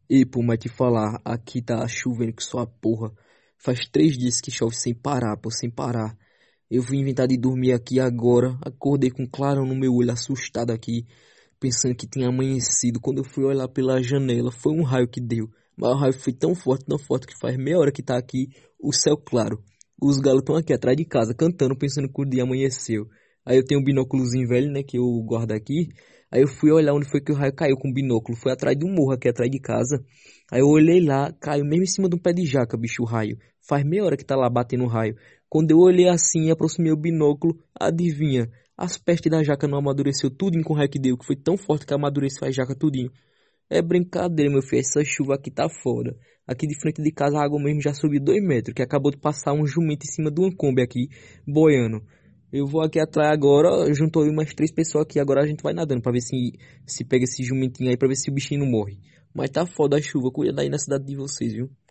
E pô, mas te falar, aqui tá chovendo que só a porra. Faz 3 dias que chove sem parar, pô, sem parar. Eu vim inventar de dormir aqui agora. Acordei com um clarão no meu olho, assustado aqui, pensando que tinha amanhecido. Quando eu fui olhar pela janela, foi um raio que deu. Mas o raio foi tão forte que faz meia hora que tá aqui o céu claro. Os galos estão aqui atrás de casa, cantando, pensando que o dia amanheceu. Aí eu tenho um binóculozinho velho, né, que eu guardo aqui. Aí eu fui olhar onde foi que o raio caiu com o binóculo. Foi atrás de um morro aqui atrás de casa. Aí eu olhei lá, caiu mesmo em cima de um pé de jaca, bicho, o raio. Faz meia hora que tá lá batendo o raio. Quando eu olhei assim e aproximei o binóculo, adivinha? As pestes da jaca não amadureceu tudinho com o raio que deu, que foi tão forte que amadureceu a jaca tudinho. É brincadeira, meu filho, essa chuva aqui tá foda. Aqui de frente de casa a água mesmo já subiu 2 metros, que acabou de passar um jumento em cima de uma Kombi aqui, boiando. Eu vou aqui atrás agora, juntou aí umas 3 pessoas aqui, agora a gente vai nadando pra ver se pega esse jumentinho aí, pra ver se o bichinho não morre. Mas tá foda a chuva, cuida daí na cidade de vocês, viu?